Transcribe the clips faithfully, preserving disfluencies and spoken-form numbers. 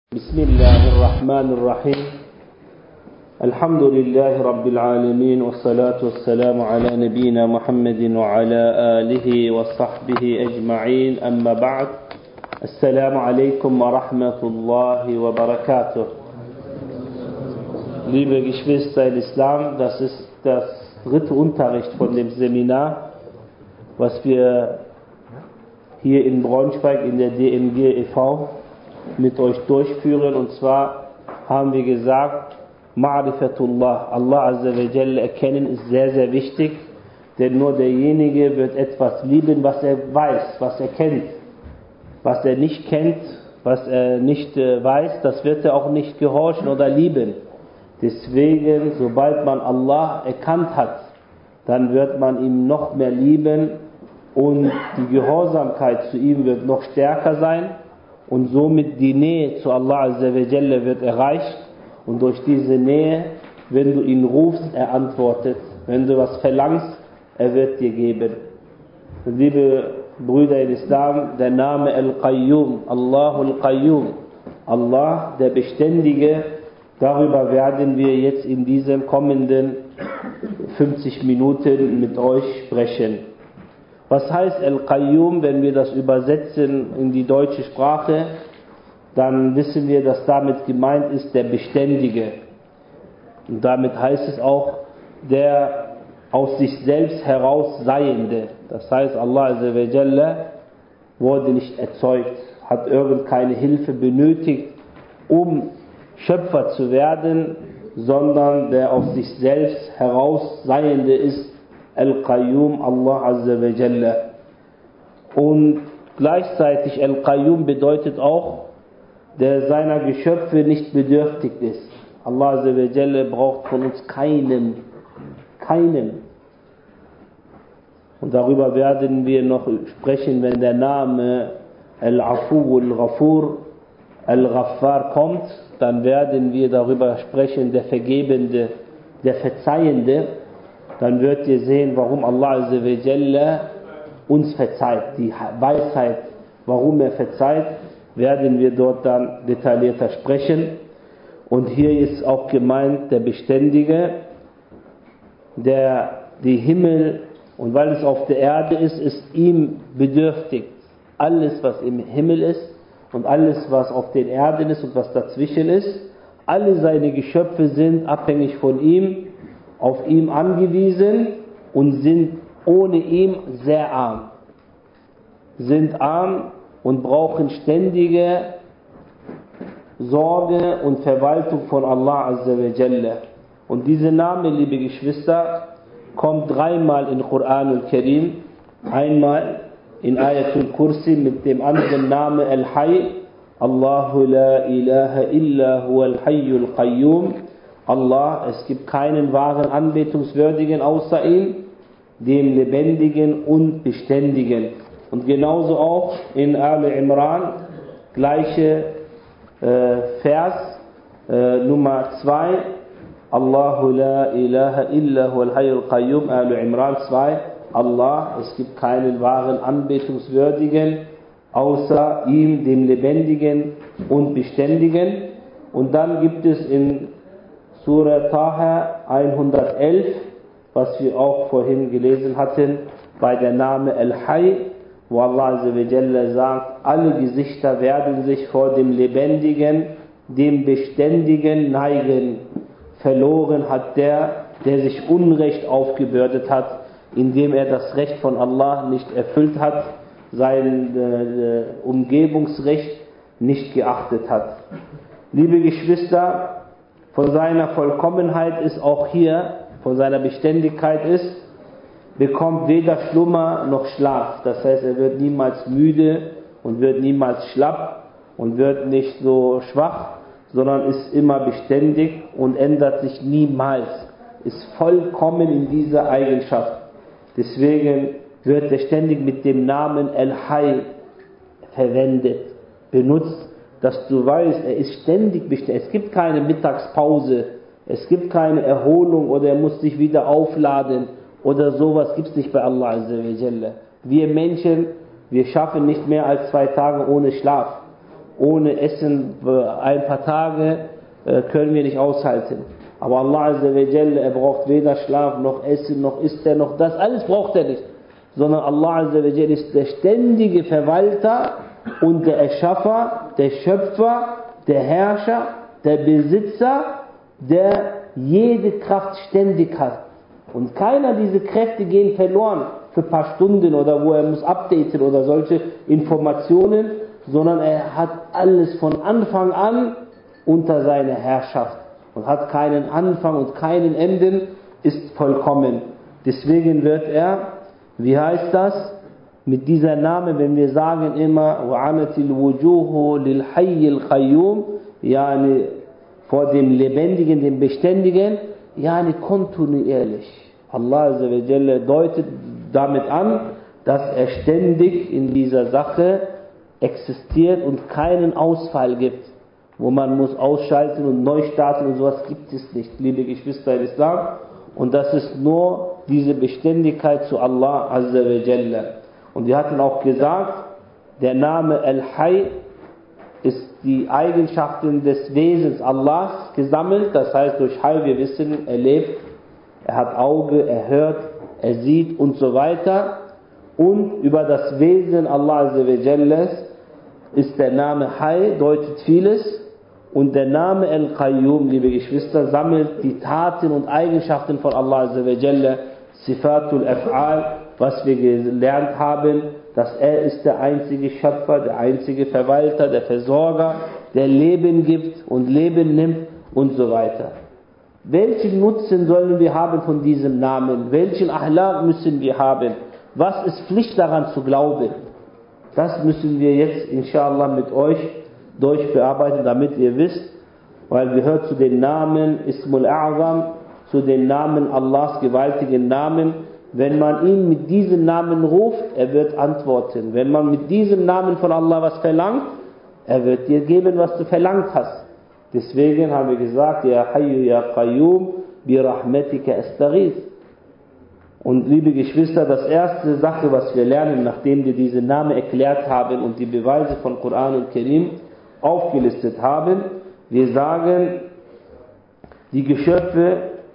بسم الله الرحمن الرحيم الحمد لله رب العالمين والصلاة والسلام على نبينا محمد وعلى آله وصحبه أجمعين أما بعد السلام عليكم ورحمة الله وبركاته. Liebe Geschwister in Islam, das ist das dritte Unterricht von dem Seminar, was wir hier in Braunschweig in der D M G e V mit euch durchführen. Und zwar haben wir gesagt, Ma'rifatullah, Allah Azza wa Jalla erkennen, ist sehr, sehr wichtig, denn nur derjenige wird etwas lieben, was er weiß, was er kennt. Was er nicht kennt, was er nicht äh, weiß, das wird er auch nicht gehorchen oder lieben. Deswegen, sobald man Allah erkannt hat, dann wird man ihn noch mehr lieben und die Gehorsamkeit zu ihm wird noch stärker sein. Und somit die Nähe zu Allah Azza wa Jalla wird erreicht. Und durch diese Nähe, wenn du ihn rufst, er antwortet. Wenn du was verlangst, er wird dir geben. Und liebe Brüder in Islam, der Name Al-Qayyum, Allahu Al-Qayyum, Allah, der Beständige, darüber werden wir jetzt in diesen kommenden fünfzig Minuten mit euch sprechen. Was heißt Al-Qayyum, wenn wir das übersetzen in die deutsche Sprache? Dann wissen wir, dass damit gemeint ist der Beständige. Und damit heißt es auch der aus sich selbst heraus Seiende. Das heißt, Allah Azza wa Jalla wurde nicht erzeugt, hat irgendeine Hilfe benötigt, um Schöpfer zu werden, sondern der aus sich selbst heraus Seiende ist, Al-Qayyum, Allah Azza wa Jalla. Und gleichzeitig Al-Qayyum bedeutet auch, der seiner Geschöpfe nicht bedürftig ist. Allah Azza wa Jalla braucht von uns keinen, keinen. Und darüber werden wir noch sprechen, wenn der Name Al-Afu, Al-Ghafur, Al-Ghaffar kommt, dann werden wir darüber sprechen, der Vergebende, der Verzeihende. Dann werdet ihr sehen, warum Allah Azza wa Jalla uns verzeiht. Die Weisheit, warum er verzeiht, werden wir dort dann detaillierter sprechen. Und hier ist auch gemeint der Beständige, der die Himmel, und weil es auf der Erde ist, ist ihm bedürftig. Alles, was im Himmel ist und alles, was auf den Erden ist und was dazwischen ist, alle seine Geschöpfe sind abhängig von ihm, auf ihm angewiesen und sind ohne ihn sehr arm. Sind arm und brauchen ständige Sorge und Verwaltung von Allah Azza wa Jalla. Und dieser Name, liebe Geschwister, kommt dreimal in Koran al-Karim. Einmal in Ayatul Kursi mit dem anderen Namen Al-Hayy. Allahu la ilaha illa huwa al-Hayyul Qayyum. Allah, es gibt keinen wahren Anbetungswürdigen außer ihm, dem Lebendigen und Beständigen. Und genauso auch in Al-Imran, gleiche äh, Vers, äh, Nummer zwei, Allahu la ilaha illa huwa al-Hayyul Qayyum, Al-Imran zwei, Allah, es gibt keinen wahren Anbetungswürdigen außer ihm, dem Lebendigen und Beständigen. Und dann gibt es in Surah Taha hundertelf, was wir auch vorhin gelesen hatten, bei der Name Al-Hayy, wo Allah Azza wa Jalla sagt, alle Gesichter werden sich vor dem Lebendigen, dem Beständigen neigen. Verloren hat der, der sich Unrecht aufgebürdet hat, indem er das Recht von Allah nicht erfüllt hat, sein äh, Umgebungsrecht nicht geachtet hat. Liebe Geschwister, von seiner Vollkommenheit ist auch hier, von seiner Beständigkeit ist, bekommt weder Schlummer noch Schlaf. Das heißt, er wird niemals müde und wird niemals schlapp und wird nicht so schwach, sondern ist immer beständig und ändert sich niemals. Ist vollkommen in dieser Eigenschaft. Deswegen wird er ständig mit dem Namen Al-Hayy verwendet, benutzt, dass du weißt, er ist ständig beständig. Es gibt keine Mittagspause, es gibt keine Erholung oder er muss sich wieder aufladen oder sowas gibt es nicht bei Allah Azza wa Jalla. Wir Menschen, wir schaffen nicht mehr als zwei Tage ohne Schlaf. ohne Essen ein paar Tage äh, können wir nicht aushalten. Aber Allah Azza wa Jalla, er braucht weder Schlaf, noch Essen, noch isst er, noch das, alles braucht er nicht. Sondern Allah Azza wa Jalla ist der ständige Verwalter und der Erschaffer, der Schöpfer, der Herrscher, der Besitzer, der jede Kraft ständig hat. Und keiner dieser Kräfte gehen verloren für ein paar Stunden oder wo er muss updaten oder solche Informationen, sondern er hat alles von Anfang an unter seiner Herrschaft und hat keinen Anfang und keinen Enden, ist vollkommen. Deswegen wird er, wie heißt das, mit dieser Name, wenn wir sagen immer وَعَنَتِ الْوُجُوهُ لِلْحَيِّ الْقَيُّومِ, yani vor dem Lebendigen, dem Beständigen, yani kontinuierlich. Allah Azza wa Jalla deutet damit an, dass er ständig in dieser Sache existiert und keinen Ausfall gibt, wo man muss ausschalten und neu starten und sowas gibt es nicht, liebe Geschwister im Islam. Und das ist nur diese Beständigkeit zu Allah Azza wa Jalla. Und wir hatten auch gesagt, der Name Al-Hayy ist die Eigenschaften des Wesens Allahs gesammelt. Das heißt, durch Hayy, wir wissen, er lebt, er hat Auge, er hört, er sieht und so weiter. Und über das Wesen Allah Azza wa Jalla ist der Name Hayy, deutet vieles. Und der Name Al-Qayyum, liebe Geschwister, sammelt die Taten und Eigenschaften von Allah Azza wa Jalla, Sifatul Af'al, was wir gelernt haben, dass er ist der einzige Schöpfer, der einzige Verwalter, der Versorger, der Leben gibt und Leben nimmt und so weiter. Welchen Nutzen sollen wir haben von diesem Namen? Welchen Ahlak müssen wir haben? Was ist Pflicht daran zu glauben? Das müssen wir jetzt inshallah mit euch durchbearbeiten, damit ihr wisst, weil gehört zu den Namen Ismul A'zam, zu den Namen Allahs gewaltigen Namen. Wenn man ihn mit diesem Namen ruft, er wird antworten. Wenn man mit diesem Namen von Allah was verlangt, er wird dir geben, was du verlangt hast. Deswegen haben wir gesagt, Ya Hayyu Ya Qayyum, bi Rahmatika Astaghith. Und liebe Geschwister, das erste Sache, was wir lernen, nachdem wir diese Namen erklärt haben und die Beweise von Koran und Karim aufgelistet haben, wir sagen, die Geschöpfe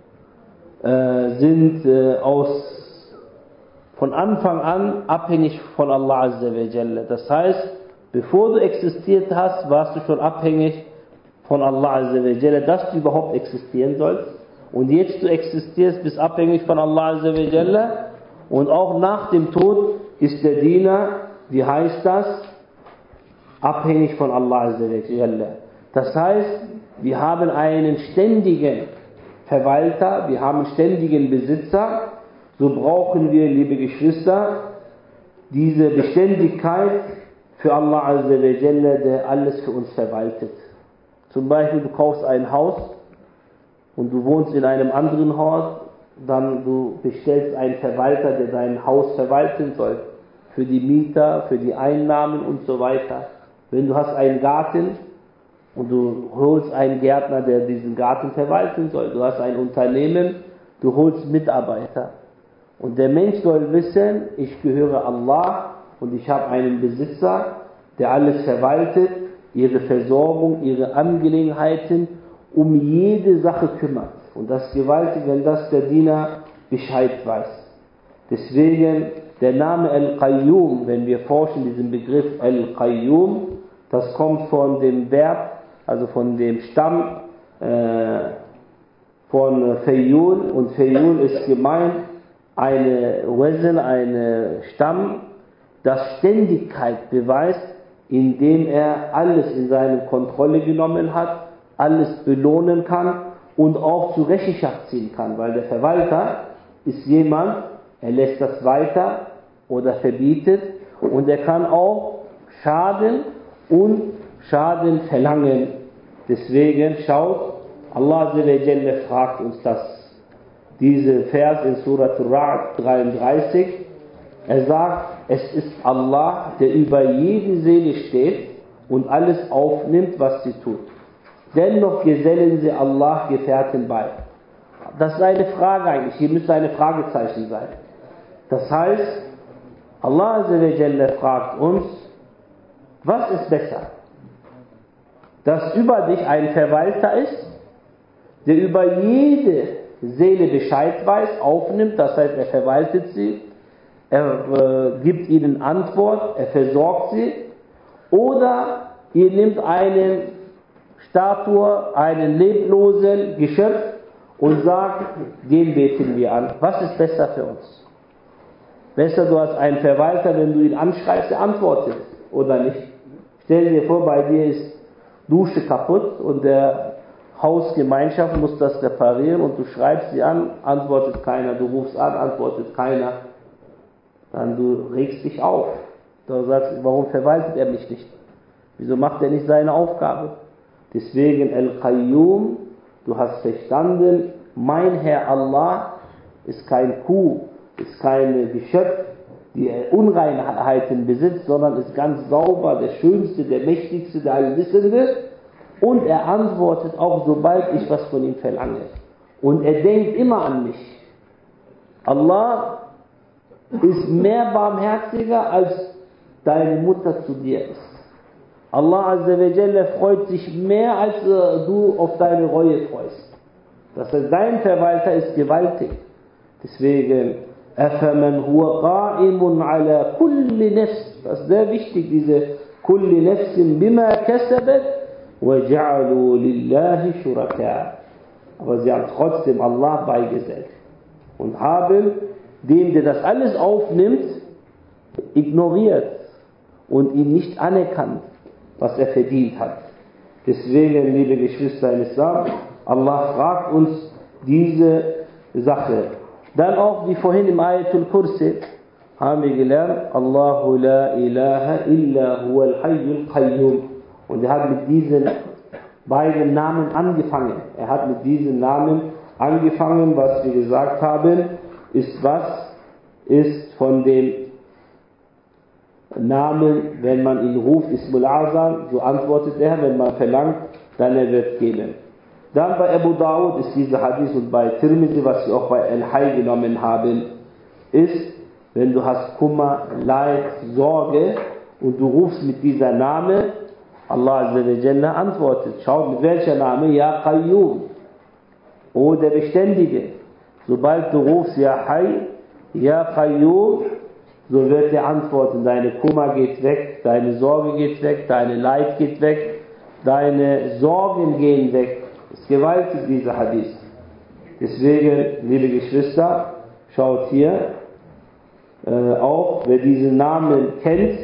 äh, sind äh, aus von Anfang an abhängig von Allah Azza wa Jalla. Das heißt, bevor du existiert hast, warst du schon abhängig von Allah Azza wa Jalla, dass du überhaupt existieren sollst. Und jetzt du existierst, bist abhängig von Allah Azza wa Jalla. Und auch nach dem Tod ist der Diener, wie heißt das? Abhängig von Allah Azza wa Jalla. Das heißt, wir haben einen ständigen Verwalter, wir haben einen ständigen Besitzer. So brauchen wir, liebe Geschwister, diese Beständigkeit für Allah Azza wa Jalla, der alles für uns verwaltet. Zum Beispiel, du kaufst ein Haus und du wohnst in einem anderen Haus, dann du bestellst einen Verwalter, der dein Haus verwalten soll. Für die Mieter, für die Einnahmen und so weiter. Wenn du hast einen Garten und du holst einen Gärtner, der diesen Garten verwalten soll. Du hast ein Unternehmen, du holst Mitarbeiter. Und der Mensch soll wissen, ich gehöre Allah und ich habe einen Besitzer, der alles verwaltet, ihre Versorgung, ihre Angelegenheiten, um jede Sache kümmert. Und das ist gewaltig, wenn das der Diener Bescheid weiß. Deswegen der Name Al-Qayyum, wenn wir forschen diesen Begriff Al-Qayyum, das kommt von dem Verb, also von dem Stamm äh, von Fayul, und Fayul ist gemeint eine Wesen, eine Stamm, das Ständigkeit beweist, indem er alles in seine Kontrolle genommen hat, alles belohnen kann und auch zur Rechenschaft ziehen kann, weil der Verwalter ist jemand, er lässt das weiter oder verbietet und er kann auch Schaden und Schaden verlangen. Deswegen schaut, Allah Azza wa Jalla fragt uns das. Diese Vers in Surat Ar-Ra'd dreiunddreißig, er sagt, es ist Allah, der über jede Seele steht und alles aufnimmt, was sie tut. Dennoch gesellen sie Allah Gefährten bei. Das ist eine Frage eigentlich, hier müsste eine Fragezeichen sein. Das heißt, Allah Azza wa Jalla fragt uns, was ist besser? dass über dich ein Verwalter ist, der über jede Seele Bescheid weiß, aufnimmt, das heißt, er verwaltet sie, er äh, gibt ihnen Antwort, er versorgt sie, oder ihr nehmt eine Statue, einen leblosen Geschöpf und sagt, den beten wir an. Was ist besser für uns? Besser, du hast einen Verwalter, wenn du ihn anschreibst, er antwortet, oder nicht? Stell dir vor, bei dir ist Dusche kaputt und der Hausgemeinschaft muss das reparieren und du schreibst sie an, antwortet keiner, du rufst an, antwortet keiner. Dann du regst dich auf. Du sagst, warum verwaltet er mich nicht? Wieso macht er nicht seine Aufgabe? Deswegen Al-Qayyum, du hast verstanden, mein Herr Allah ist kein Kuh, ist kein Geschöpf, die Unreinheiten besitzt, sondern ist ganz sauber, der Schönste, der Mächtigste, der Allwissende. Und er antwortet auch, sobald ich was von ihm verlange. Und er denkt immer an mich. Allah ist mehr barmherziger, als deine Mutter zu dir ist. Allah Azza wa Jalla freut sich mehr, als du auf deine Reue freust. Das heißt, dein Verwalter ist gewaltig. Deswegen, أَفَمَنْ هُوَ قَائِمٌ عَلَى كُلِّ نَفْسٍ. Das ist sehr wichtig, diese كُلِّ نَفْسٍ بِمَا كَسَبَتْ وَجَعَلُوا لِلَّهِ شُرَكَاءَ. Aber sie haben trotzdem Allah beigesellt. Und haben dem, der das alles aufnimmt, ignoriert und ihn nicht anerkannt, was er verdient hat. Deswegen, liebe Geschwister im Islam, Allah fragt uns diese Sache. Dann auch, wie vorhin im Ayatul Kursi, haben wir gelernt, Allahu la ilaha illa huwal hayyul qayyum. Und er hat mit diesen beiden Namen angefangen. Er hat mit diesen Namen angefangen, was wir gesagt haben, ist was? Ist von dem Namen, wenn man ihn ruft, Ismul Azam, so antwortet er, wenn man verlangt, dann er wird geben. Dann bei Abu Dawud ist dieser Hadith und bei Tirmidhi, was wir auch bei Al-Hay genommen haben, ist, wenn du hast Kummer, Leid, Sorge und du rufst mit dieser Name, Allah Azza wa Jalla antwortet. Schaut mit welcher Name? Ya Qayyum. O der Beständige. Sobald du rufst Ya Hay, Ya Qayyum, so wird er antworten. Deine Kummer geht weg, deine Sorge geht weg, deine Leid geht weg, deine Sorgen gehen weg. Das ist gewaltig, dieser Hadith. Deswegen, liebe Geschwister, schaut hier, äh, auch wer diesen Namen kennt,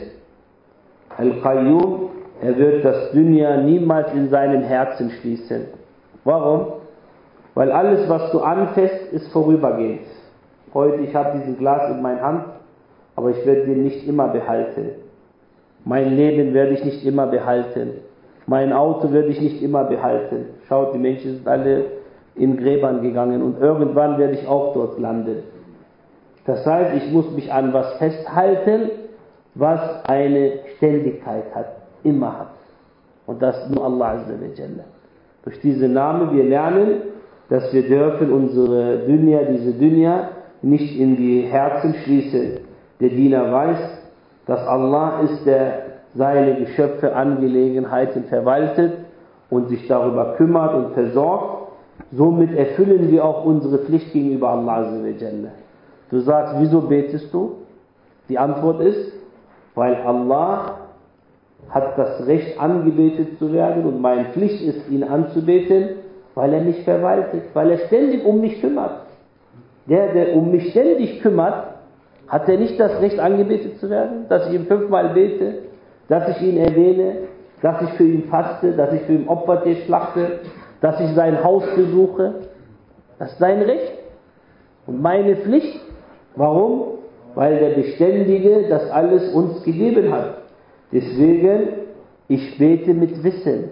Al-Qayyum, er wird das Dunya niemals in seinem Herzen schließen. Warum? Weil alles, was du anfasst, ist vorübergehend. Heute, ich habe diesen Glas in meiner Hand, aber ich werde den nicht immer behalten. Mein Leben werde ich nicht immer behalten. Mein Auto werde ich nicht immer behalten. Schaut, die Menschen sind alle in Gräbern gegangen und irgendwann werde ich auch dort landen. Das heißt, ich muss mich an was festhalten, was eine Ständigkeit hat, immer hat. Und das nur Allah Azza wa Jalla. Durch diese Namen wir lernen, dass wir dürfen unsere Dunya, diese Dunya, nicht in die Herzen schließen. Der Diener weiß, dass Allah ist, der seine Geschöpfe, Angelegenheiten verwaltet und sich darüber kümmert und versorgt. Somit erfüllen wir auch unsere Pflicht gegenüber Allah Azza wa Jalla. Du sagst, wieso betest du? Die Antwort ist, weil Allah hat das Recht, angebetet zu werden und meine Pflicht ist, ihn anzubeten, weil er mich verwaltet, weil er ständig um mich kümmert. Der, der um mich ständig kümmert, hat er nicht das Recht, angebetet zu werden? Dass ich ihm fünfmal bete, dass ich ihn erwähne, dass ich für ihn faste, dass ich für ihn Opfertier schlachte, dass ich sein Haus besuche. Das ist sein Recht und meine Pflicht. Warum? Weil der Beständige das alles uns gegeben hat. Deswegen, ich bete mit Wissen.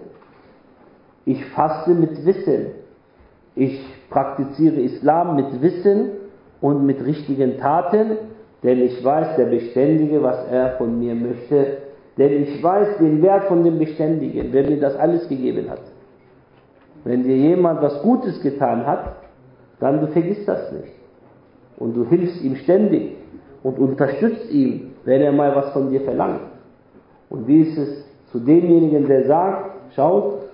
Ich faste mit Wissen. Ich praktiziere Islam mit Wissen und mit richtigen Taten, denn ich weiß, der Beständige, was er von mir möchte, denn ich weiß den Wert von dem Beständigen, wer mir das alles gegeben hat. Wenn dir jemand was Gutes getan hat, dann du vergisst das nicht. Und du hilfst ihm ständig und unterstützt ihn, wenn er mal was von dir verlangt. Und wie ist es zu demjenigen, der sagt, schaut,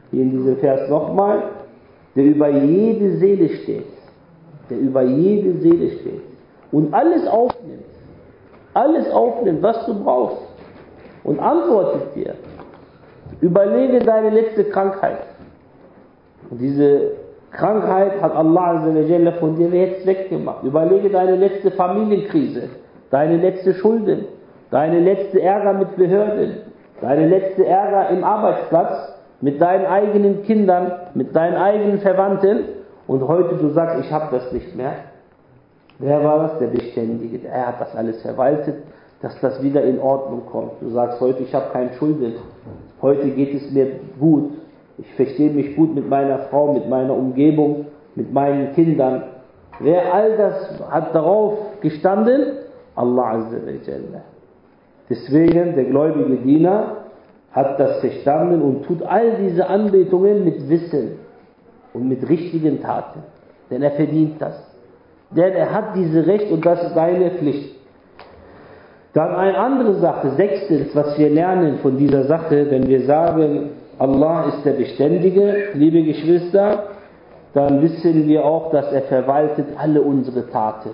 hier in diesem Vers nochmal, der über jede Seele steht, der über jede Seele steht und alles aufnimmt, alles aufnimmt, was du brauchst und antwortet dir. Überlege deine letzte Krankheit. Und diese Krankheit hat Allah von dir jetzt weggemacht. Überlege deine letzte Familienkrise, deine letzte Schulden, deine letzte Ärger mit Behörden, deine letzte Ärger im Arbeitsplatz, mit deinen eigenen Kindern, mit deinen eigenen Verwandten. Und heute du sagst, ich habe das nicht mehr. Wer war das? Der Beständige. Er hat das alles verwaltet, dass das wieder in Ordnung kommt. Du sagst heute, ich habe keine Schulden. Heute geht es mir gut. Ich verstehe mich gut mit meiner Frau, mit meiner Umgebung, mit meinen Kindern. Wer all das hat darauf gestanden? Allah Azza wa Jalla. Deswegen, der gläubige Diener hat das verstanden und tut all diese Anbetungen mit Wissen und mit richtigen Taten. Denn er verdient das. Denn er hat diese Recht und das ist seine Pflicht. Dann eine andere Sache, sechstens, was wir lernen von dieser Sache, wenn wir sagen, Allah ist der Beständige, liebe Geschwister, dann wissen wir auch, dass er verwaltet alle unsere Taten.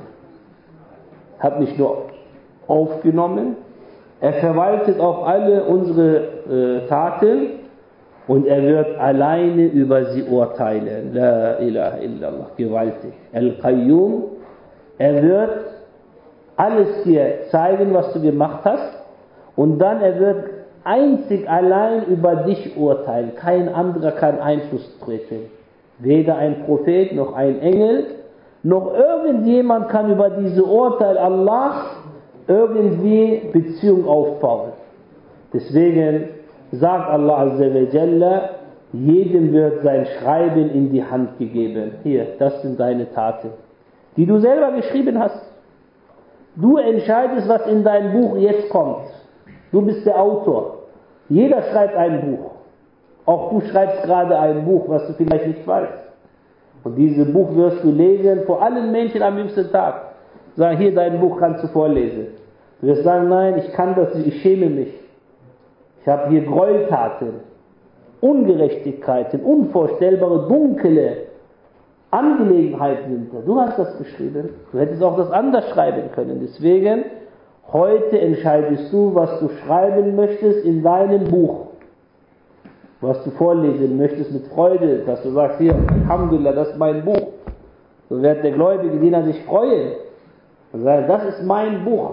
Hat nicht nur aufgenommen, er verwaltet auch alle unsere äh, Taten und er wird alleine über sie urteilen. La ilaha illallah, gewaltig. Al-Qayyum, er wird alles dir zeigen, was du gemacht hast und dann er wird einzig allein über dich urteilen. Kein anderer kann Einfluss treten. Weder ein Prophet, noch ein Engel, noch irgendjemand kann über diese Urteil Allah irgendwie Beziehung aufbauen. Deswegen sagt Allah Azza wa Jalla, jedem wird sein Schreiben in die Hand gegeben. Hier, das sind deine Taten, die du selber geschrieben hast. Du entscheidest, was in dein Buch jetzt kommt. Du bist der Autor. Jeder schreibt ein Buch. Auch du schreibst gerade ein Buch, was du vielleicht nicht weißt. Und dieses Buch wirst du lesen vor allen Menschen am jüngsten Tag. Sag, hier dein Buch kannst du vorlesen. Du wirst sagen, nein, ich kann das nicht, ich schäme mich. Ich habe hier Gräueltaten, Ungerechtigkeiten, unvorstellbare, dunkle Angelegenheiten hinter. Du hast das geschrieben. Du hättest auch das anders schreiben können. Deswegen, heute entscheidest du, was du schreiben möchtest in deinem Buch. Was du vorlesen möchtest mit Freude, dass du sagst, hier, Alhamdulillah, das ist mein Buch. So wird der gläubige Diener sich freuen. Und sagen, das ist mein Buch.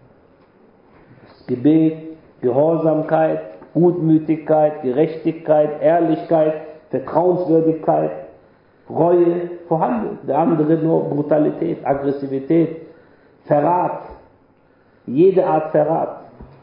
Das Gebet, Gehorsamkeit, Gutmütigkeit, Gerechtigkeit, Ehrlichkeit, Vertrauenswürdigkeit, Reue vorhanden. Der andere nur Brutalität, Aggressivität, Verrat. Jede Art Verrat.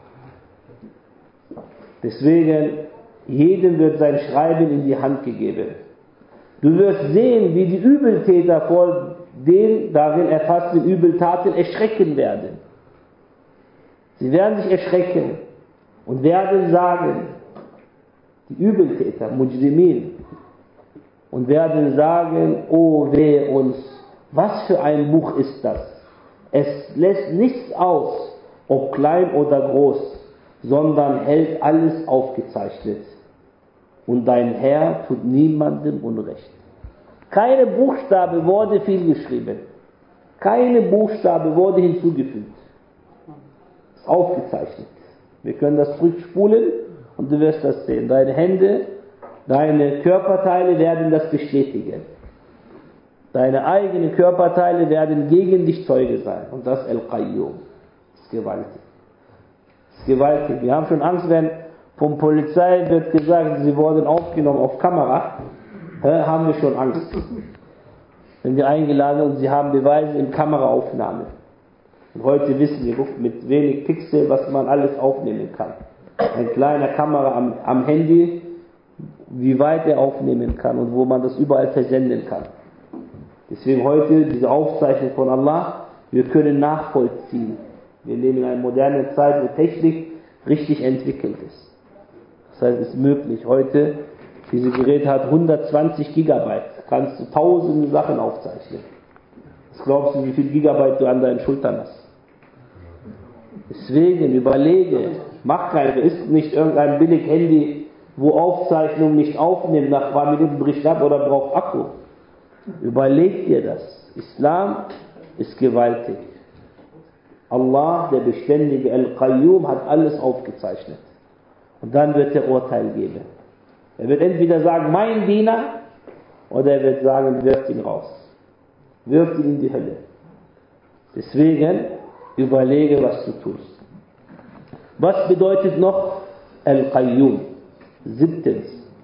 Deswegen, jedem wird sein Schreiben in die Hand gegeben. Du wirst sehen, wie die Übeltäter vor den darin erfassten Übeltaten erschrecken werden. Sie werden sich erschrecken und werden sagen, die Übeltäter, Mujrimin, und werden sagen, oh wehe uns, was für ein Buch ist das? Es lässt nichts aus, ob klein oder groß, sondern hält alles aufgezeichnet. Und dein Herr tut niemandem Unrecht. Keine Buchstabe wurde viel geschrieben. Keine Buchstabe wurde hinzugefügt. Ist aufgezeichnet. Wir können das zurückspulen und du wirst das sehen. Deine Hände, deine Körperteile werden das bestätigen. Deine eigenen Körperteile werden gegen dich Zeuge sein. Und das ist Al-Qayyum. Das ist gewaltig. Das ist gewaltig. Wir haben schon Angst, wenn vom Polizei wird gesagt, sie wurden aufgenommen auf Kamera, ja, haben wir schon Angst. Wenn wir eingeladen und sie haben Beweise in Kameraaufnahme. Und heute wissen wir, mit wenig Pixel, was man alles aufnehmen kann. Ein kleiner Kamera am, am Handy, wie weit er aufnehmen kann und wo man das überall versenden kann. Deswegen heute diese Aufzeichnung von Allah, wir können nachvollziehen. Wir leben in einer modernen Zeit, wo Technik richtig entwickelt ist. Das heißt, es ist möglich. Heute, dieses Gerät hat hundertzwanzig Gigabyte. Kannst du tausende Sachen aufzeichnen. Was glaubst du, wie viel Gigabyte du an deinen Schultern hast? Deswegen überlege, mach keine, ist nicht irgendein billig Handy, wo Aufzeichnung nicht aufnimmt, nach ein paar Minuten bricht ab oder braucht Akku. Überleg dir das. Islam ist gewaltig. Allah, der beständige Al-Qayyum, hat alles aufgezeichnet. Und dann wird er Urteil geben. Er wird entweder sagen, mein Diener, oder er wird sagen, wirft ihn raus. Wirft ihn in die Hölle. Deswegen überlege, was du tust. Was bedeutet noch Al-Qayyum? Siebtens.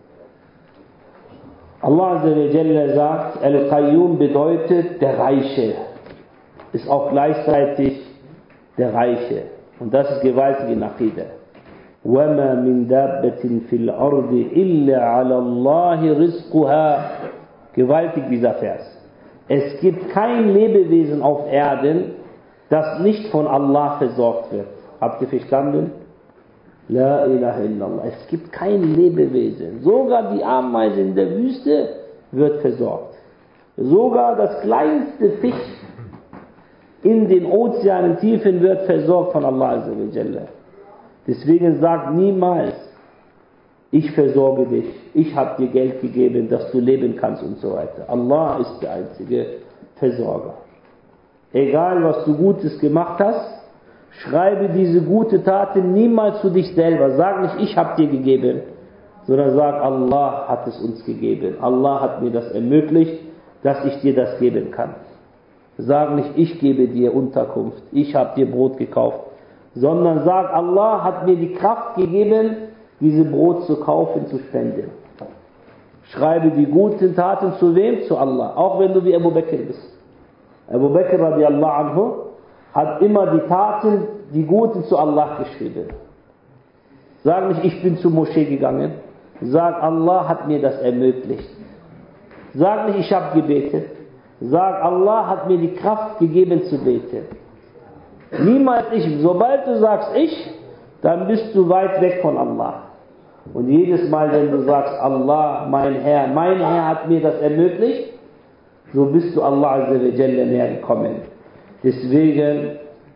Allah Azza wa Jalla sagt, Al-Qayyum bedeutet der Reiche. Ist auch gleichzeitig der Reiche. Und das ist gewaltige Nachricht. وَمَا مِن دَابَّةٍ فِي الْأَرْضِ إِلَّا عَلَى اللَّهِ رِزْقُهَا. Gewaltig dieser Vers. Es gibt kein Lebewesen auf Erden, das nicht von Allah versorgt wird. Habt ihr verstanden? La ilaha illallah. Es gibt kein Lebewesen. Sogar die Ameise in der Wüste wird versorgt. Sogar das kleinste Fisch in den Ozeanen Tiefen wird versorgt von Allah Azza wa Jalla. Deswegen sagt niemals, ich versorge dich, ich habe dir Geld gegeben, dass du leben kannst und so weiter. Allah ist der einzige Versorger. Egal was du Gutes gemacht hast, schreibe diese gute Taten niemals zu dich selber. Sag nicht, ich habe dir gegeben, sondern sag, Allah hat es uns gegeben. Allah hat mir das ermöglicht, dass ich dir das geben kann. Sag nicht, ich gebe dir Unterkunft, ich habe dir Brot gekauft, sondern sag, Allah hat mir die Kraft gegeben, diese Brot zu kaufen, zu spenden. Schreibe die guten Taten zu wem? Zu Allah. Auch wenn du wie Abu Bakr bist. Abu Bakr radiallahu anhu hat immer die Taten, die Guten zu Allah geschrieben. Sag nicht, ich bin zur Moschee gegangen. Sag, Allah hat mir das ermöglicht. Sag nicht, ich habe gebetet. Sag, Allah hat mir die Kraft gegeben zu beten. Niemals ich. Sobald du sagst ich, dann bist du weit weg von Allah. Und jedes Mal, wenn du sagst, Allah, mein Herr, mein Herr hat mir das ermöglicht, so bist du Allah Azza wa Jalla näher gekommen. Deswegen,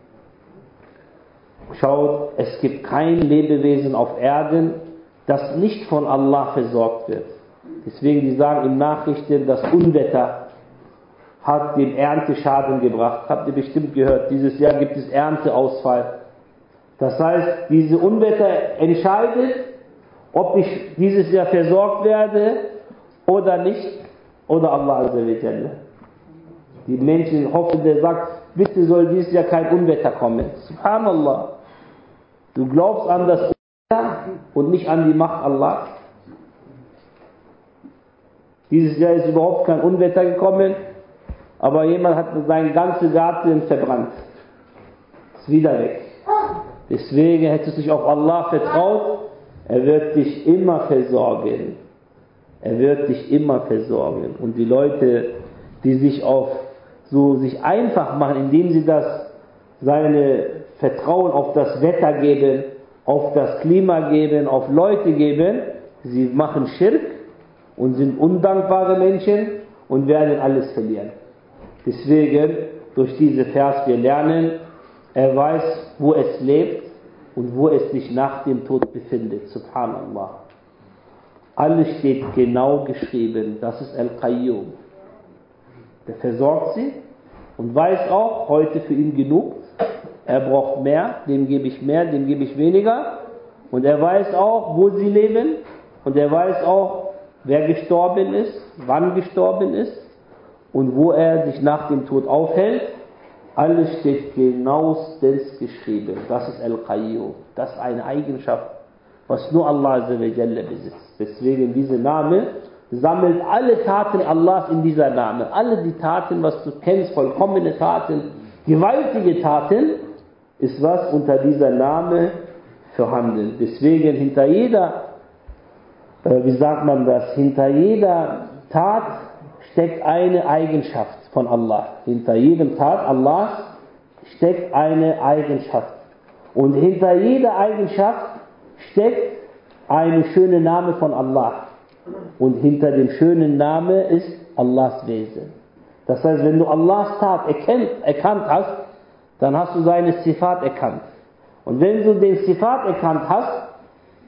schaut, es gibt kein Lebewesen auf Erden, das nicht von Allah versorgt wird. Deswegen, die sagen in Nachrichten, das Unwetter hat den Ernteschaden gebracht. Habt ihr bestimmt gehört, dieses Jahr gibt es Ernteausfall. Das heißt, diese Unwetter entscheidet, ob ich dieses Jahr versorgt werde oder nicht, oder Allah Azza wa Jalla. Die Menschen hoffen, der sagt, bitte soll dieses Jahr kein Unwetter kommen. Subhanallah. Du glaubst an das Unwetter und nicht an die Macht Allahs. Dieses Jahr ist überhaupt kein Unwetter gekommen, aber jemand hat seinen ganzen Garten verbrannt. Ist wieder weg. Deswegen hättest du dich auf Allah vertraut, er wird dich immer versorgen. Er wird dich immer versorgen. Und die Leute, die sich auf so sich einfach machen, indem sie das seine Vertrauen auf das Wetter geben, auf das Klima geben, auf Leute geben, sie machen Schirk und sind undankbare Menschen und werden alles verlieren. Deswegen, durch diese Vers wir lernen, er weiß, wo es lebt und wo es sich nach dem Tod befindet. Subhanallah. Alles steht genau geschrieben. Das ist Al-Qayyum. Der versorgt sie und weiß auch, heute für ihn genug. Er braucht mehr, dem gebe ich mehr, dem gebe ich weniger. Und er weiß auch, wo sie leben. Und er weiß auch, wer gestorben ist, wann gestorben ist und wo er sich nach dem Tod aufhält. Alles steht genauestens geschrieben. Das ist Al-Qayyum. Das ist eine Eigenschaft, was nur Allah Azza wa Jalla besitzt. Deswegen dieser Name sammelt alle Taten Allahs in dieser Name. Alle die Taten, was du kennst, vollkommene Taten, gewaltige Taten, ist was unter dieser Name vorhanden. Deswegen hinter jeder, äh, wie sagt man das, hinter jeder Tat steckt eine Eigenschaft von Allah. Hinter jedem Tat Allahs steckt eine Eigenschaft. Und hinter jeder Eigenschaft steckt ein schöner Name von Allah. Und hinter dem schönen Namen ist Allahs Wesen. Das heißt, wenn du Allahs Tat erkennt, erkannt hast, dann hast du seine Sifat erkannt. Und wenn du den Sifat erkannt hast,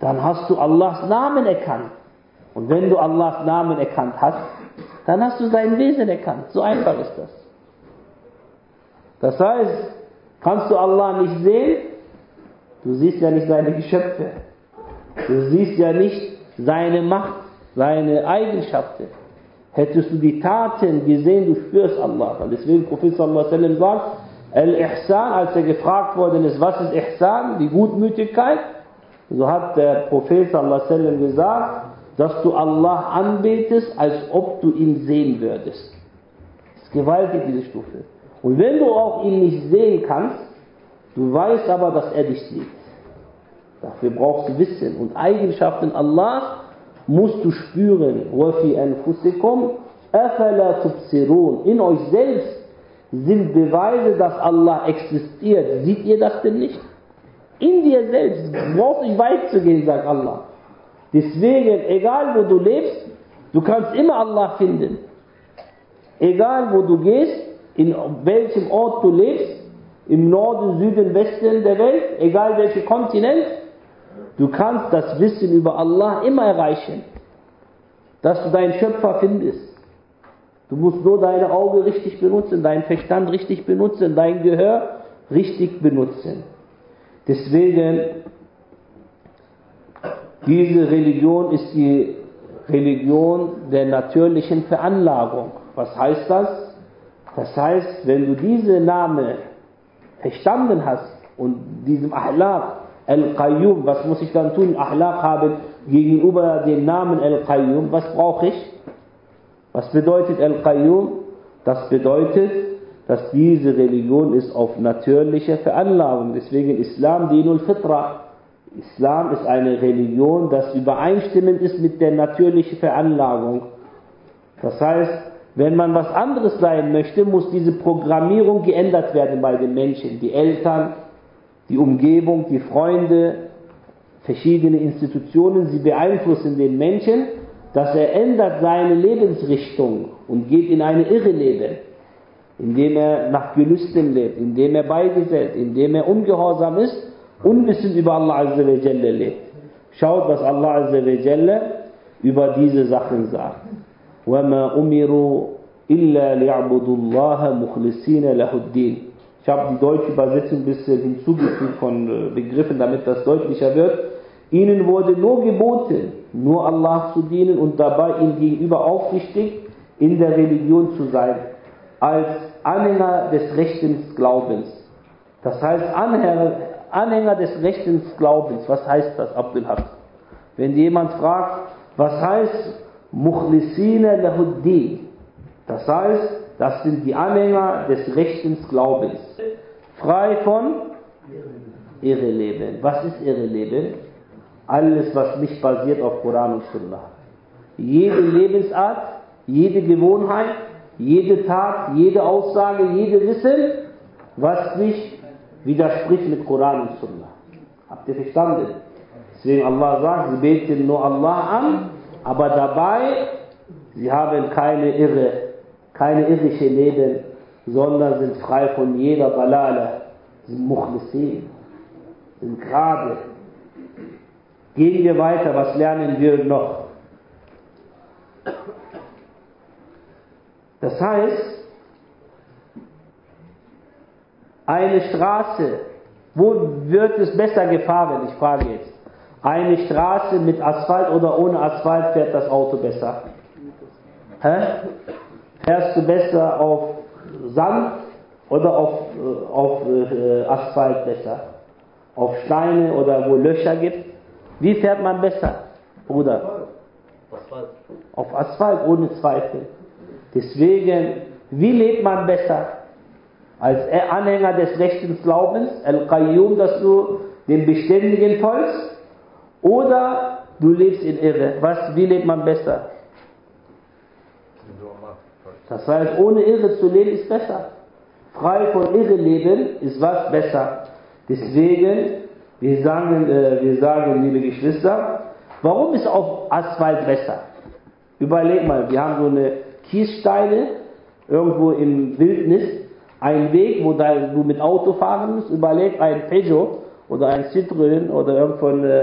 dann hast du Allahs Namen erkannt. Und wenn du Allahs Namen erkannt hast, dann hast du sein Wesen erkannt. So einfach ist das. Das heißt, kannst du Allah nicht sehen? Du siehst ja nicht seine Geschöpfe. Du siehst ja nicht seine Macht, seine Eigenschaften. Hättest du die Taten gesehen, du spürst Allah. Und deswegen Prophet sallallahu alaihi wasallam sagt, Al-Ihsan, als er gefragt worden ist, was ist Ihsan, die Gutmütigkeit, so hat der Prophet sallallahu alaihi wasallam gesagt, dass du Allah anbetest, als ob du ihn sehen würdest. Das ist gewaltig, diese Stufe. Und wenn du auch ihn nicht sehen kannst, du weißt aber, dass er dich sieht. Dafür brauchst du Wissen. Und Eigenschaften Allahs musst du spüren. وَفِي أَنفُسِكُمْ أَفَلَا تُبْصِرُونَ. In euch selbst sind Beweise, dass Allah existiert. Seht ihr das denn nicht? In dir selbst. Du brauchst nicht weit zu gehen, sagt Allah. Deswegen, egal wo du lebst, du kannst immer Allah finden. Egal wo du gehst, in welchem Ort du lebst, im Norden, Süden, Westen der Welt, egal welcher Kontinent, du kannst das Wissen über Allah immer erreichen, dass du deinen Schöpfer findest. Du musst nur deine Augen richtig benutzen, deinen Verstand richtig benutzen, dein Gehör richtig benutzen. Deswegen, diese Religion ist die Religion der natürlichen Veranlagung. Was heißt das? Das heißt, wenn du diese Namen verstanden hast und diesem Ahlaq, Al-Qayyum, was muss ich dann tun? Ahlaq haben gegenüber dem Namen Al-Qayyum. Was brauche ich? Was bedeutet Al-Qayyum? Das bedeutet, dass diese Religion ist auf natürliche Veranlagung. Deswegen Islam Dinul Fitra. Islam ist eine Religion, das übereinstimmend ist mit der natürlichen Veranlagung. Das heißt, wenn man was anderes sein möchte, muss diese Programmierung geändert werden bei den Menschen. Die Eltern, die Umgebung, die Freunde, verschiedene Institutionen, sie beeinflussen den Menschen, dass er ändert seine Lebensrichtung und geht in eine irre Leben, indem er nach Gelüsten lebt, indem er beigesellt, indem er ungehorsam ist, unwissend über Allah Azza wa Jalla lebt. Schaut, was Allah Azza wa Jalla über diese Sachen sagt. وَمَا أُمِرُوا إِلَّا لِيَعْبُدُوا اللَّهَ مُخْلِصِينَ لَهُ الدِّينَ. Ich habe die deutsche Übersetzung ein bisschen hinzugefügt von Begriffen, damit das deutlicher wird. Ihnen wurde nur geboten, nur Allah zu dienen und dabei ihm gegenüber aufrichtig in der Religion zu sein, als Anhänger des rechten Glaubens. Das heißt, Anhänger, Anhänger des rechten Glaubens. Was heißt das, Abdul Haq? Wenn jemand fragt, was heißt Mukhlisina lahuddin? Das heißt, das sind die Anhänger des rechten Glaubens. Frei von Irreleben. Was ist Irreleben? Alles, was nicht basiert auf Koran und Sunnah. Jede Lebensart, jede Gewohnheit, jede Tat, jede Aussage, jede Wissen, was sich widerspricht mit Koran und Sunnah. Habt ihr verstanden? Deswegen Allah sagt, sie beten nur Allah an, aber dabei, sie haben keine Irre, keine irdische Leben, sondern sind frei von jeder Balala, sind Mukhlisin, sind gerade. Gehen wir weiter, was lernen wir noch? Das heißt, eine Straße, wo wird es besser gefahren? Ich frage jetzt. Eine Straße mit Asphalt oder ohne Asphalt fährt das Auto besser? Hä? Fährst du besser auf Sand oder auf, auf äh, Asphalt besser? Auf Steine oder wo Löcher gibt? Wie fährt man besser, Bruder? Asphalt. Auf Asphalt, ohne Zweifel. Deswegen, wie lebt man besser? Als Anhänger des rechten Glaubens, Al-Qayyum, dass du dem Beständigen folgst, oder du lebst in Irre. Was, wie lebt man besser? Das heißt, ohne Irre zu leben ist besser. Frei von Irre leben ist was besser. Deswegen, wir sagen, äh, wir sagen, liebe Geschwister, warum ist auf Asphalt besser? Überleg mal, wir haben so eine Kiessteine irgendwo im Wildnis, ein Weg, wo du mit Auto fahren musst. Überleg ein Peugeot oder ein Citroën oder irgend von äh,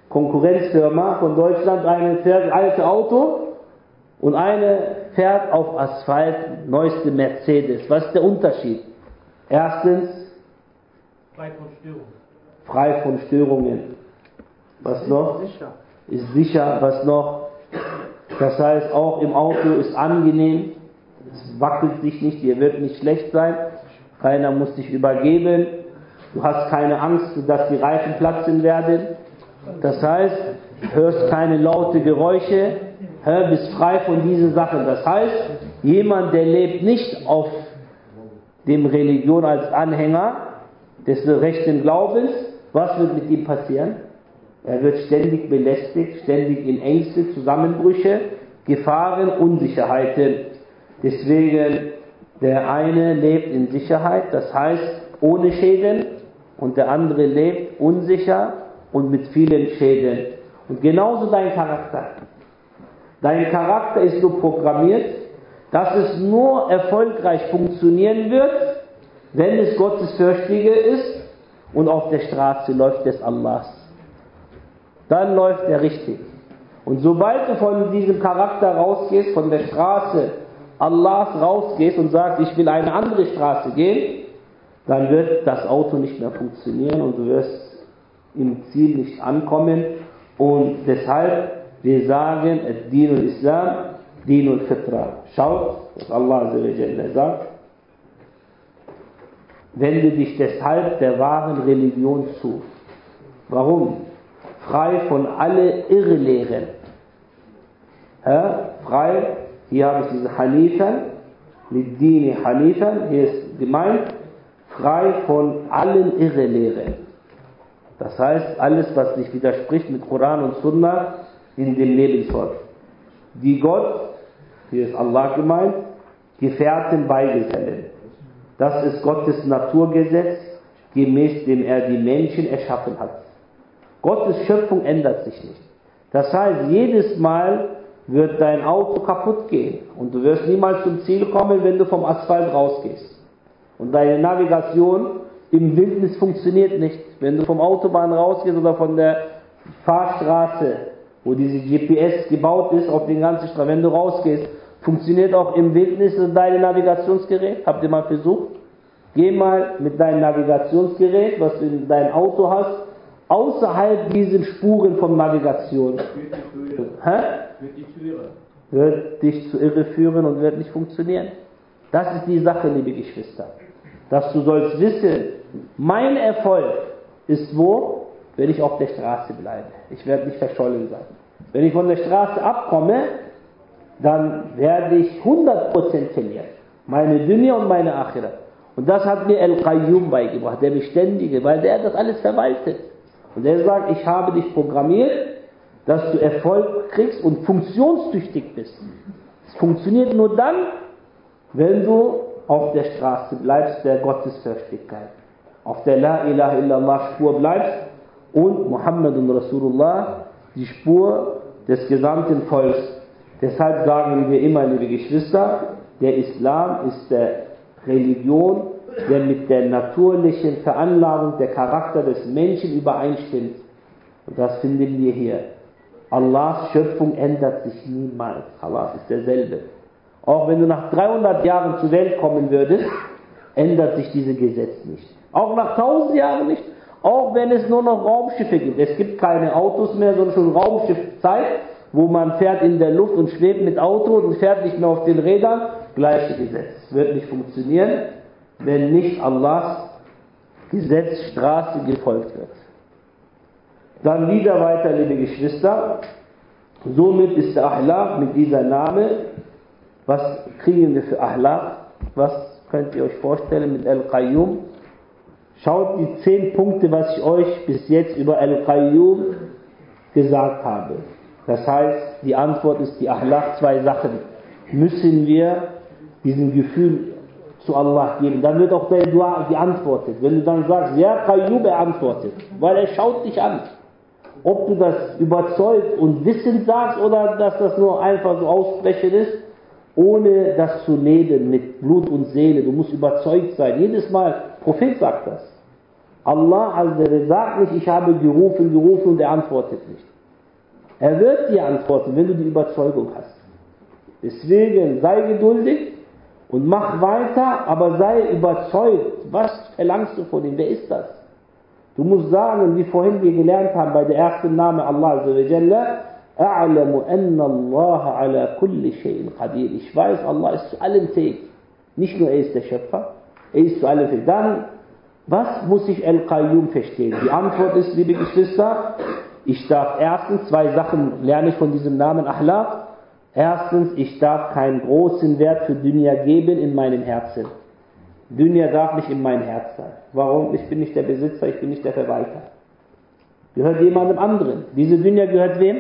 Konkurrenzfirma von Deutschland, eine fährt ein altes Auto und eine fährt auf Asphalt, neueste Mercedes. Was ist der Unterschied? Erstens, frei von Störungen. Frei von Störungen. Was noch? Sicher. Ist sicher. Was noch? Das heißt, auch im Auto ist angenehm. Es wackelt sich nicht, dir wird nicht schlecht sein. Keiner muss dich übergeben. Du hast keine Angst, dass die Reifen platzen werden. Das heißt, du hörst keine laute Geräusche, bist frei von diesen Sachen. Das heißt, jemand, der lebt nicht auf dem Religion als Anhänger des rechten Glaubens, was wird mit ihm passieren? Er wird ständig belästigt, ständig in Ängste, Zusammenbrüche, Gefahren, Unsicherheiten. Deswegen, der eine lebt in Sicherheit, das heißt ohne Schäden, und der andere lebt unsicher und mit vielen Schäden. Und genauso dein Charakter. Dein Charakter ist so programmiert, dass es nur erfolgreich funktionieren wird, wenn es Gottesfürchtige ist und auf der Straße läuft des Allahs. Dann läuft er richtig. Und sobald du von diesem Charakter rausgehst, von der Straße Allahs rausgehst und sagst, ich will eine andere Straße gehen, dann wird das Auto nicht mehr funktionieren und du wirst im Ziel nicht ankommen. Und deshalb, wir sagen, Ad-Din al-Islam, Din al-Fitra. Schaut, was Allah sagt, wende dich deshalb der wahren Religion zu. Warum? Frei von alle Irrlehren. Ja, frei, hier habe ich diese Hanifan, mit Dini Hanifan, hier ist gemeint, frei von allen Irrlehren. Das heißt, alles, was sich widerspricht mit Koran und Sunna in dem Leben folgt. Die Gott, hier ist Allah gemeint, Gefährten beigesellen. Das ist Gottes Naturgesetz, gemäß dem er die Menschen erschaffen hat. Gottes Schöpfung ändert sich nicht. Das heißt, jedes Mal wird dein Auto kaputt gehen und du wirst niemals zum Ziel kommen, wenn du vom Asphalt rausgehst. Und deine Navigation im Wildnis funktioniert nicht. Wenn du vom Autobahn rausgehst oder von der Fahrstraße, wo diese G P S gebaut ist, auf den ganzen Straßen, wenn du rausgehst, funktioniert auch im Wildnis dein Navigationsgerät. Habt ihr mal versucht? Geh mal mit deinem Navigationsgerät, was du in deinem Auto hast, außerhalb diesen Spuren von Navigation. Hä? Wird dich zu Irre führen und wird nicht funktionieren. Das ist die Sache, liebe Geschwister. Dass du sollst wissen, mein Erfolg ist wo? Wenn ich auf der Straße bleibe. Ich werde nicht verschollen sein. Wenn ich von der Straße abkomme, dann werde ich hundert Prozent verlieren. Meine Dunya und meine Akhira. Und das hat mir Al-Qayyum beigebracht, der Beständige, weil der das alles verwaltet. Und er sagt, ich habe dich programmiert, dass du Erfolg kriegst und funktionstüchtig bist. Es funktioniert nur dann, wenn du auf der Straße bleibst, der Gottesfürchtigkeit. Auf der La ilaha illallah Spur bleibst und Muhammadun Rasulullah, die Spur des gesamten Volks. Deshalb sagen wir immer, liebe Geschwister, der Islam ist der Religion, der mit der natürlichen Veranlagung, der Charakter des Menschen übereinstimmt. Und das finden wir hier. Allahs Schöpfung ändert sich niemals. Allah ist derselbe. Auch wenn du nach dreihundert Jahren zur Welt kommen würdest, ändert sich dieses Gesetz nicht. Auch nach tausend Jahren nicht. Auch wenn es nur noch Raumschiffe gibt. Es gibt keine Autos mehr, sondern schon Raumschiffzeit, wo man fährt in der Luft und schwebt mit Auto und fährt nicht mehr auf den Rädern. Gleiche Gesetz. Es wird nicht funktionieren, wenn nicht Allahs Gesetzstraße gefolgt wird. Dann wieder weiter, liebe Geschwister. Somit ist der Ahlak mit dieser Name. Was kriegen wir für Ahlak? Was könnt ihr euch vorstellen mit Al-Qayyum? Schaut die zehn Punkte, was ich euch bis jetzt über Al-Qayyum gesagt habe. Das heißt, die Antwort ist die Ahlak, zwei Sachen. Müssen wir diesem Gefühl zu Allah geben. Dann wird auch dein Dua geantwortet. Wenn du dann sagst, ja, Qayyum, er antwortet. Weil er schaut dich an. Ob du das überzeugt und wissend sagst oder dass das nur einfach so aussprechen ist, ohne das zu leben mit Blut und Seele. Du musst überzeugt sein. Jedes Mal, Prophet sagt das. Allah also sagt nicht, ich habe gerufen, gerufen und er antwortet nicht. Er wird dir antworten, wenn du die Überzeugung hast. Deswegen sei geduldig und mach weiter, aber sei überzeugt. Was verlangst du von ihm? Wer ist das? Du musst sagen, wie vorhin wir gelernt haben bei der ersten Name Allah Azza wa Jalla, أعلم أن الله على كل شيء قدير. Ich weiß, Allah ist zu allem fähig. Nicht nur er ist der Schöpfer, er ist zu allem fähig. Dann, was muss ich Al-Qayyum verstehen? Die Antwort ist, liebe Geschwister, ich darf erstens, zwei Sachen lerne ich von diesem Namen Ahlak. Erstens, ich darf keinen großen Wert für Dunya geben in meinem Herzen. Dunya darf nicht in mein Herz sein. Warum? Ich bin nicht der Besitzer, ich bin nicht der Verwalter. Gehört jemandem anderen. Diese Dunya gehört wem?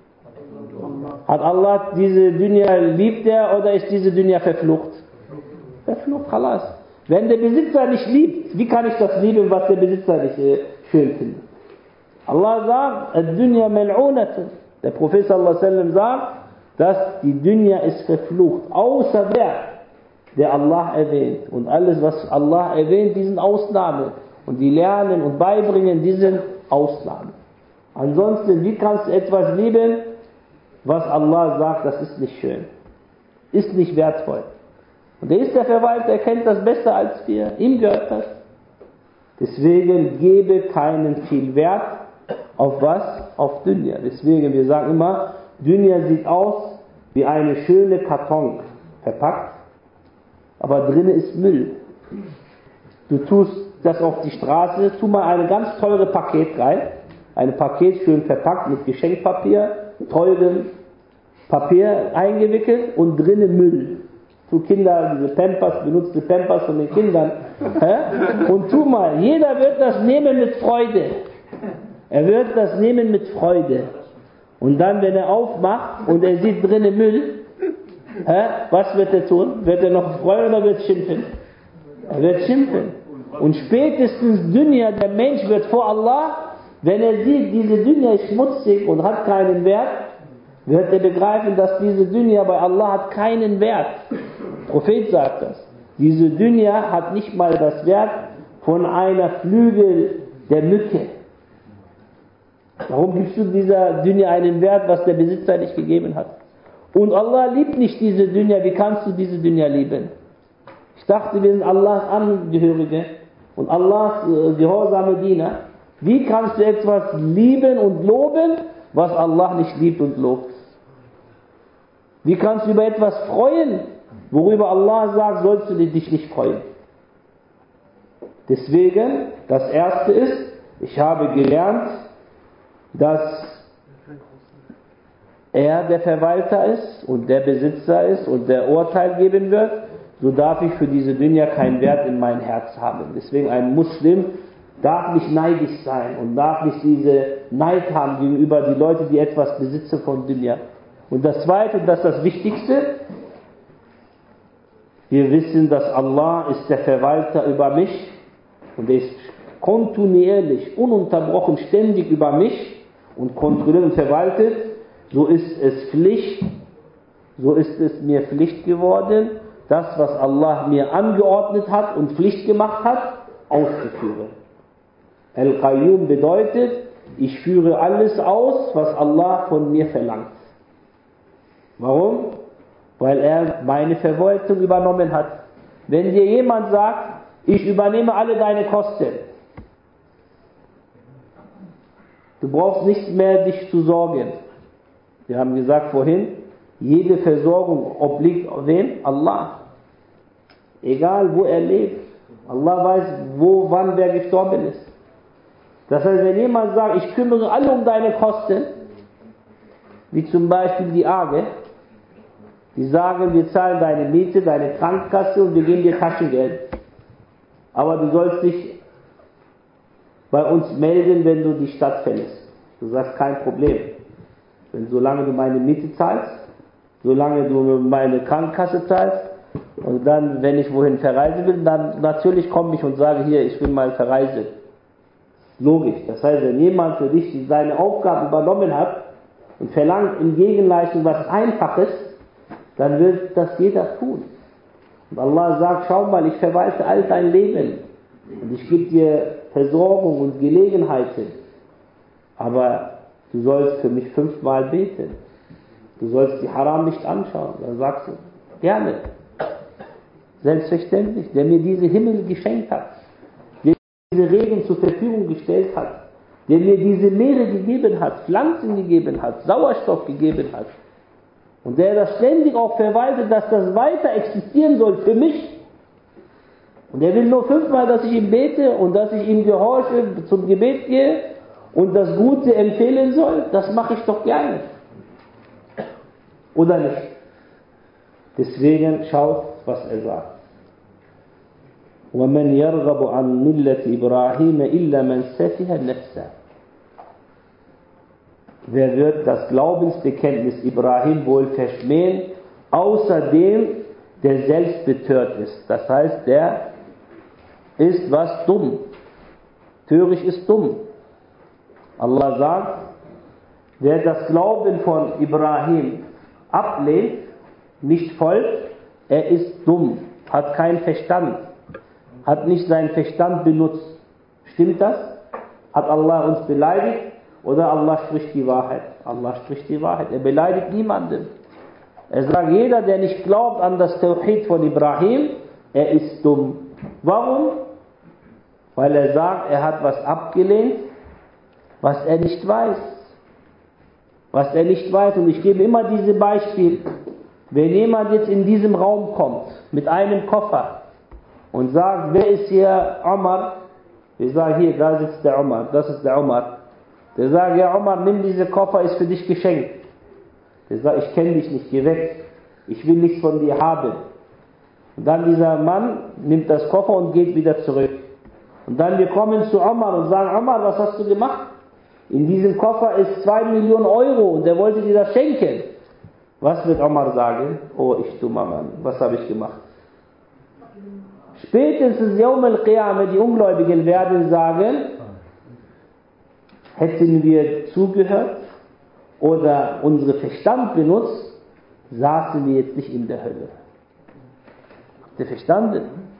Hat Allah diese Dunya, liebt er oder ist diese Dunya verflucht? Verflucht, Khalas. Wenn der Besitzer nicht liebt, wie kann ich das lieben, was der Besitzer nicht äh, schön findet? Allah sagt, Ad-Dunya mal'unatun. Der Prophet sallallahu alaihi wasallam sagt, dass die Dunya ist verflucht. Außer der, der Allah erwähnt. Und alles, was Allah erwähnt, die sind Ausnahmen. Und die lernen und beibringen, die sind Ausnahmen. Ansonsten, wie kannst du etwas lieben, was Allah sagt, das ist nicht schön, ist nicht wertvoll. Und er ist der Verwalter, er kennt das besser als wir, ihm gehört das. Deswegen gebe keinen viel Wert auf was? Auf Dunya. Deswegen, wir sagen immer, Dunya sieht aus wie eine schöne Karton, verpackt, aber drin ist Müll. Du tust das auf die Straße, tu mal ein ganz teures Paket rein, ein Paket schön verpackt mit Geschenkpapier, teurem Papier eingewickelt und drinnen Müll. Tu Kinder, diese Pampers, benutzte Pampers von den Kindern. Hä? Und tu mal, jeder wird das nehmen mit Freude. Er wird das nehmen mit Freude. Und dann, wenn er aufmacht und er sieht drinnen Müll, hä? Was wird er tun? Wird er noch freuen oder wird schimpfen? Er wird schimpfen. Und spätestens Dunya, der Mensch wird vor Allah, wenn er sieht, diese Dunya ist schmutzig und hat keinen Wert, wird er begreifen, dass diese Dunya bei Allah hat keinen Wert. Der Prophet sagt das. Diese Dunya hat nicht mal das Wert von einer Flügel der Mücke. Warum gibst du dieser Dunya einen Wert, was der Besitzer nicht gegeben hat? Und Allah liebt nicht diese Dunya. Wie kannst du diese Dunya lieben? Ich dachte, wir sind Allahs Angehörige und Allahs äh, gehorsame Diener. Wie kannst du etwas lieben und loben, was Allah nicht liebt und lobt? Wie kannst du über etwas freuen, worüber Allah sagt, sollst du dich nicht freuen? Deswegen, das erste ist, ich habe gelernt, dass er der Verwalter ist und der Besitzer ist und der Urteil geben wird, so darf ich für diese Dunya keinen Wert in mein Herz haben. Deswegen ein Muslim darf nicht neidisch sein und darf nicht diese Neid haben gegenüber die Leute, die etwas besitzen von Dunya. Und das zweite, und das ist das Wichtigste, wir wissen, dass Allah ist der Verwalter über mich und er ist kontinuierlich, ununterbrochen, ständig über mich und kontrolliert und verwaltet. So ist es Pflicht, so ist es mir Pflicht geworden, das, was Allah mir angeordnet hat und Pflicht gemacht hat, auszuführen. Al-Qayyum bedeutet, ich führe alles aus, was Allah von mir verlangt. Warum? Weil er meine Verwaltung übernommen hat. Wenn dir jemand sagt, ich übernehme alle deine Kosten, du brauchst nicht mehr dich zu sorgen. Wir haben gesagt vorhin, jede Versorgung obliegt wem? Allah. Egal wo er lebt. Allah weiß, wo, wann, wer gestorben ist. Das heißt, wenn jemand sagt, ich kümmere alle um deine Kosten, wie zum Beispiel die A G E, die sagen, wir zahlen deine Miete, deine Krankenkasse und wir geben dir Taschengeld. Aber du sollst dich bei uns melden, wenn du die Stadt verlässt. Du sagst, kein Problem. Wenn, solange du meine Miete zahlst, solange du meine Krankenkasse zahlst, und dann, wenn ich wohin verreisen will, dann natürlich komme ich und sage, hier, ich will mal verreisen. Logisch. Das heißt, wenn jemand für dich seine Aufgaben übernommen hat und verlangt in Gegenleistung was Einfaches, dann wird das jeder tun. Und Allah sagt, schau mal, ich verwalte all dein Leben. und ich gebe dir Versorgung und Gelegenheiten, aber du sollst für mich fünfmal beten. Du sollst die Haram nicht anschauen. Dann sagst du, gerne. Selbstverständlich, der mir diese Himmel geschenkt hat, der mir diese Regen zur Verfügung gestellt hat, der mir diese Meere gegeben hat, Pflanzen gegeben hat, Sauerstoff gegeben hat und der das ständig auch verwaltet, dass das weiter existieren soll für mich. Und er will nur fünfmal, dass ich ihm bete und dass ich ihm gehorche, zum Gebet gehe und das Gute empfehlen soll. Das mache ich doch gerne. Oder nicht? Deswegen schaut, was er sagt. وَمَنْ يَرْغَبُ عَنْ مِلَّةِ إِبْرَاهِيمَ إِلَّا مَنْ سَفِهَ نَفْسَهُ. Wer wird das Glaubensbekenntnis Ibrahim wohl verschmähen, außer dem, der selbst betört ist. Das heißt, der ist was dumm. Töricht ist dumm. Allah sagt, wer das Glauben von Ibrahim ablehnt, nicht folgt, er ist dumm, hat keinen Verstand, hat nicht seinen Verstand benutzt. Stimmt das? Hat Allah uns beleidigt oder Allah spricht die Wahrheit? Allah spricht die Wahrheit. Er beleidigt niemanden. Er sagt, jeder, der nicht glaubt an das Tawhid von Ibrahim, er ist dumm. Warum? Weil er sagt, er hat was abgelehnt, was er nicht weiß. Was er nicht weiß. Und ich gebe immer diese Beispiele. Wenn jemand jetzt in diesem Raum kommt, mit einem Koffer, und sagt, wer ist hier Omar? Wir sagen, hier, da sitzt der Omar, das ist der Omar. Der sagt, ja Omar, nimm diese Koffer, ist für dich geschenkt. Der sagt, ich kenne dich nicht, geh weg. Ich will nichts von dir haben. Und dann dieser Mann nimmt das Koffer und geht wieder zurück. Und dann wir kommen zu Omar und sagen, Omar, was hast du gemacht? In diesem Koffer ist zwei Millionen Euro und der wollte dir das schenken. Was wird Omar sagen? Oh, ich dummer Mann, was habe ich gemacht? Spätestens Yawm al-Qiyamah, die Ungläubigen werden sagen, hätten wir zugehört oder unseren Verstand benutzt, saßen wir jetzt nicht in der Hölle. Habt ihr verstanden?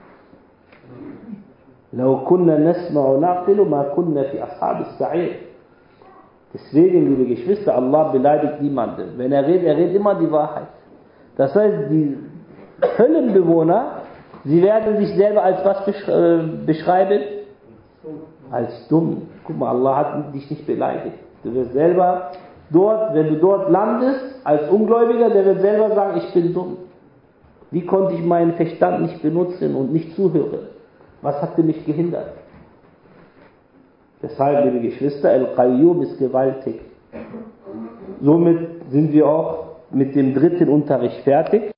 لو كنا نسمع ونعقل ما كنا في أصحاب السعير. Deswegen, liebe Geschwister, Allah beleidigt niemanden. Wenn er redet, er redet immer die Wahrheit. Das heißt, die Höllenbewohner, sie werden sich selber als was beschreiben? Als dumm. Guck mal, Allah hat dich nicht beleidigt. Du wirst selber dort, wenn du dort landest, als Ungläubiger, der wird selber sagen, ich bin dumm. Wie konnte ich meinen Verstand nicht benutzen und nicht zuhören? Was hatte mich gehindert? Deshalb, liebe Geschwister, Al-Qayyum ist gewaltig. Somit sind wir auch mit dem dritten Unterricht fertig.